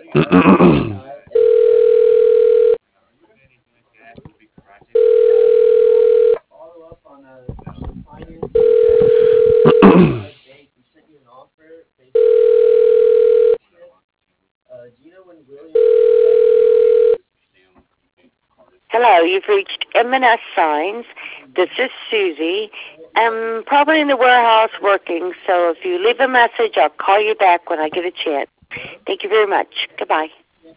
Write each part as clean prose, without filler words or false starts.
Hello, you've reached M&S Signs. This is Susie. I'm probably in the warehouse working, so if you leave a message, I'll call you back when I get a chance. Thank you very much. Goodbye.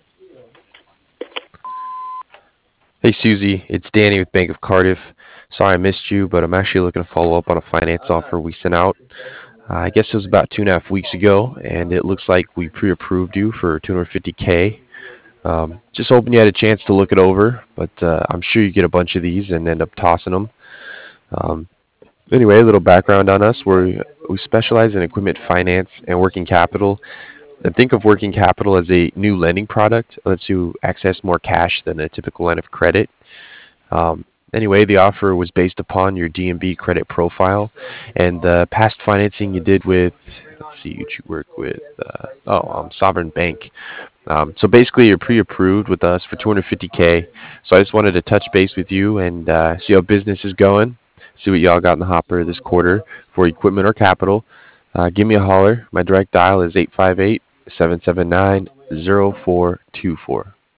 Hey Susie, it's Danny with Bank of Cardiff. Sorry I missed you, but I'm actually looking to follow up on a finance offer we sent out. I guess it was about 2.5 weeks ago, and it looks like we pre-approved you for 250K. Just hoping you had a chance to look it over, but I'm sure you get a bunch of these and end up tossing them. Um, anyway, a little background on us: we specialize in equipment finance and working capital. And think of working capital as a new lending product that lets you access more cash than a typical line of credit. Um, anyway, the offer was based upon your DNB credit profile and the past financing you did with, let's see, you work with, Sovereign Bank. So basically, you're pre-approved with us for 250K. So I just wanted to touch base with you and see how business is going. See what y'all got in the hopper this quarter for equipment or capital. Give me a holler. My direct dial is 858 779 0424.